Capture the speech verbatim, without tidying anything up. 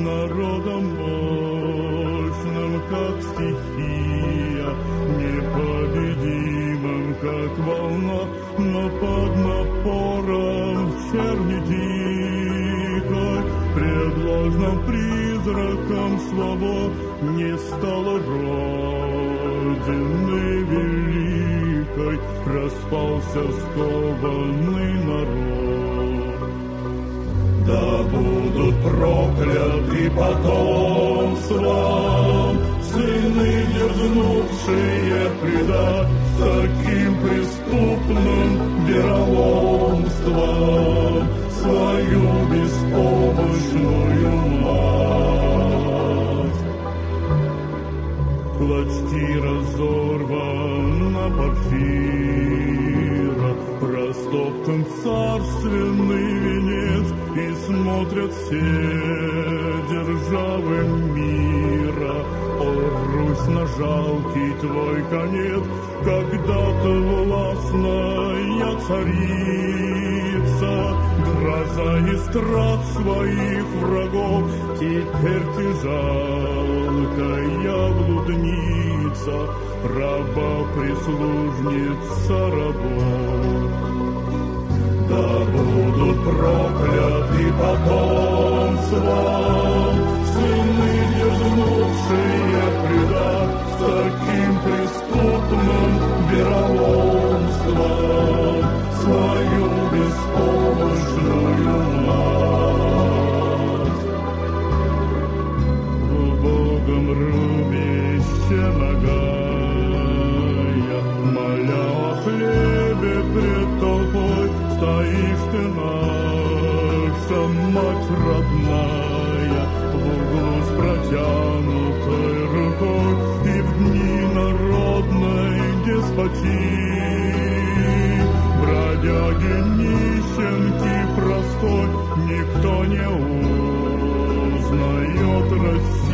народом мощным, как стихия, непобедимым, как волна, но под напором черни дикой, пред ложным призраком свобод не стало Родины великой, распался скованный народ. Да будут прокляты потомством сыны, дерзнувшие предать таким преступным вероломством свою беспомощную мать. Клочки разорвана Порфира, растоптан царственный венец, и смотрят все державы мира. О, Русь, на жалкий твой конец, когда-то властная царица, гроза и страх своих врагов, теперь ты жалкая блудница, раба-прислужница рабов. Да будут прокляты потомством сыны, дерзнувшие предать таким преступным вероломством свою беспомощную мать. В убогом рубище нагая, моля о хлебе пред толпой, стоишь ты наша, мать родная, в углу с протянутой рукой, и в дни народной деспотии, бродяги, нищенки простой, никто не узнает Россию.